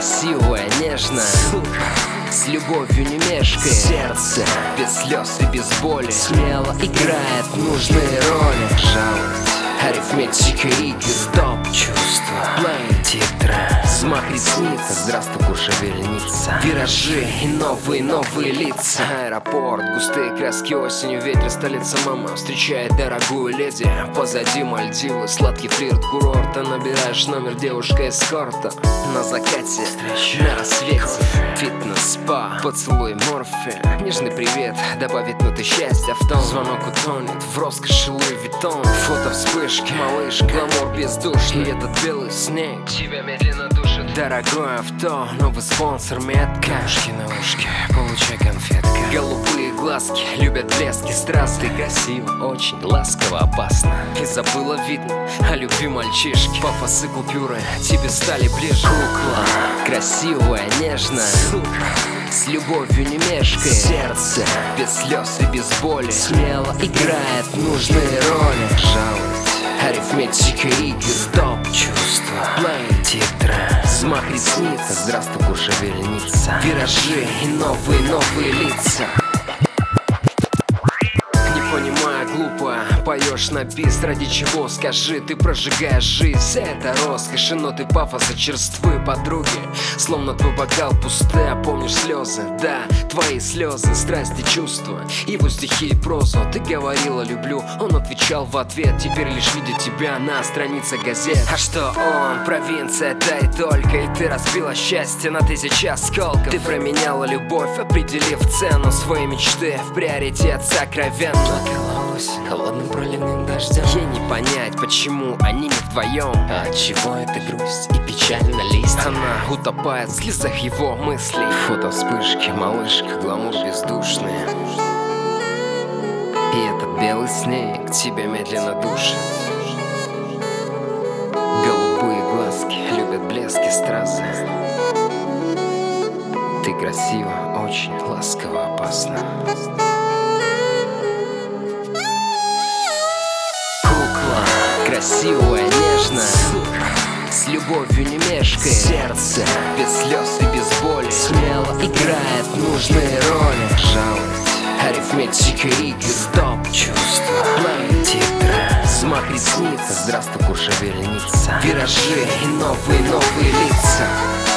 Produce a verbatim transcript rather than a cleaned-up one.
красивая, нежная, с любовью не мешкает. Сердце без слез и без боли смело играет нужные роли. Жалость, арифметика игр, стоп, чувства, плей, титры, взмах ресниц, здравствуй, шевельница, виражи и новые, новые лица. Аэропорт, густые краски осенью, ветер, столица, мама встречает дорогую леди. Позади Мальдивы, сладкий флирт курорта. Набираешь номер, девушка эскорта. На закате, на рассвете, фитнес-спа, поцелуй морфи, нежный привет, добавит ноты счастья в тон. Звонок утонет в роскоши Луи Виттон. Фото вспышки, малыш, гламур бездушный. И этот белый снег тебя медленно душит. Дорогое авто, новый спонсор, метка. Ушки на ушки, получай конфетка. Голубые глазки, любят блески страз. Ты красиво, очень ласково, опасно. И забыла, видно, о любви мальчишки. Пафосы купюры тебе стали ближе. Кукла, красивая, нежная, с любовью не мешкает. Сердце без слез и без боли смело играет нужные роли. Жалость, арифметика игр, стоп, чувства, плей, титры, взмах ресниц, здравствуй, шевельница, виражи и новые, новые лица. Понимая, глупо, поешь на бис. Ради чего, скажи, ты прожигаешь жизнь. Вся эта роскошь и ноты пафоса, черствые подруги. Словно твой бокал пустой, а помнишь слезы. Да, твои слезы, страсти, чувства, его стихи и прозу. Ты говорила люблю, он отвечал в ответ. Теперь лишь видит тебя на страницах газет. А что он, провинция, да и только. И ты разбила счастье на тысячи осколков. Ты променяла любовь, определив цену своей мечты в приоритет сокровенно. Холодным проливным дождем. Ей не понять, почему они не вдвоем. А от чего эта грусть и печаль на листе? Она утопает в слезах его мыслей. Фото вспышки, малышка, гламур бездушный. И этот белый снег тебя медленно душит. Голубые глазки любят блески стразы. Ты красива, очень ласково, опасно. Красивая, нежная, с любовью не мешкает. Сердце без слез и без боли смело играет нужные роли. Жалость, арифметика игр, стоп, чувства, плей, титры, взмах ресниц, здравствуй, шевельница, виражи и новые, новые лица.